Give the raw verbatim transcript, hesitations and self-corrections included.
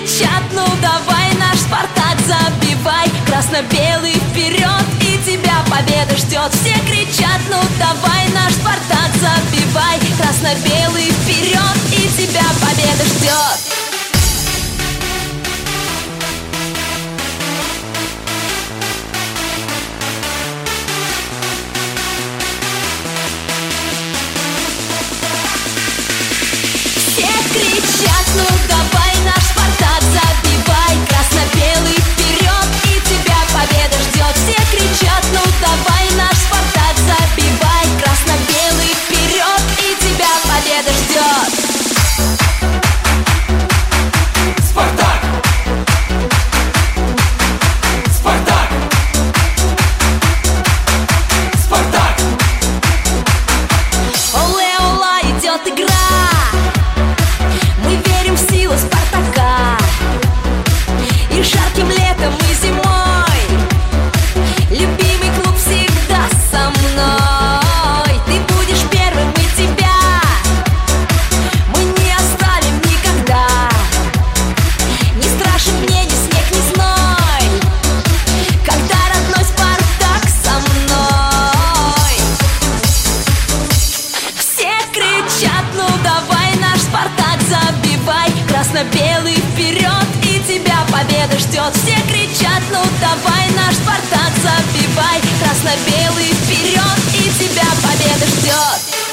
кричат: ну давай, наш Спартак, забивай. Красно-белый вперед, и тебя победа ждет. Все кричат: ну давай, наш Спартак, забивай. Красно-белый вперед, и тебя победа ждет. Кричат: ну давай, наш Спартак, забивай. Красно-белый вперед, и тебя победа ждет. Все кричат: ну давай, наш Спартак, забивай. Красно-белый вперед, и тебя победа ждет. Спартак! Спартак! Спартак! Оле-ола, идет игра. Мы верим в силу Спартака. И жарким летом, и зимой любимый клуб всегда со мной. Ты будешь первым, мы тебя мы не оставим никогда. Не страшен мне ни снег, ни зной, когда родной Спартак со мной. Все кричат: ну давай, наш Спартак, забивай. Красно-белый вперед, и тебя победа ждет. Все кричат: ну давай, наш Спартак, забивай. Красно-белый вперед, и тебя победа ждет.